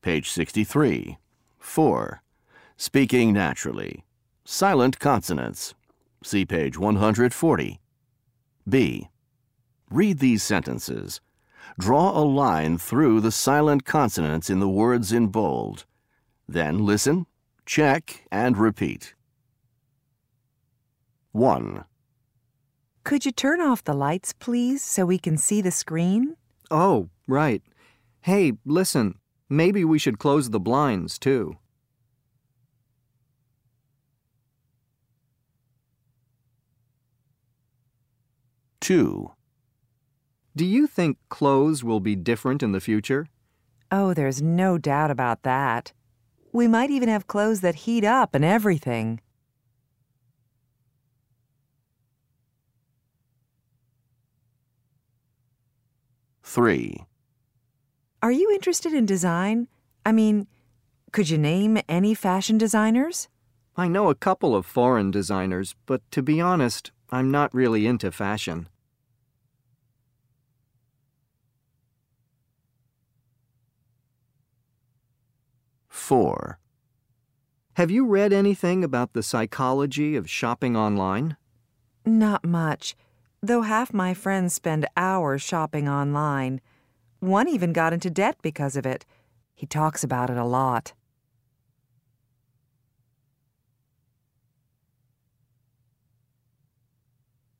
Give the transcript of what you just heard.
Page 63. 4. Speaking naturally. Silent consonants. See page 140. B. Read these sentences. Draw a line through the silent consonants in the words in bold. Then listen, check, and repeat. 1. Could you turn off the lights, please, so we can see the screen? Oh, right. Hey, listen, maybe we should close the blinds, too. 2. Do you think clothes will be different in the future? Oh, there's no doubt about that. We might even have clothes that heat up and everything. 3. Are you interested in design? I mean, could you name any fashion designers? I know a couple of foreign designers, but to be honest, I'm not really into fashion. 4. Have you read anything about the psychology of shopping online? Not much, though half my friends spend hours shopping online. One even got into debt because of it. He talks about it a lot.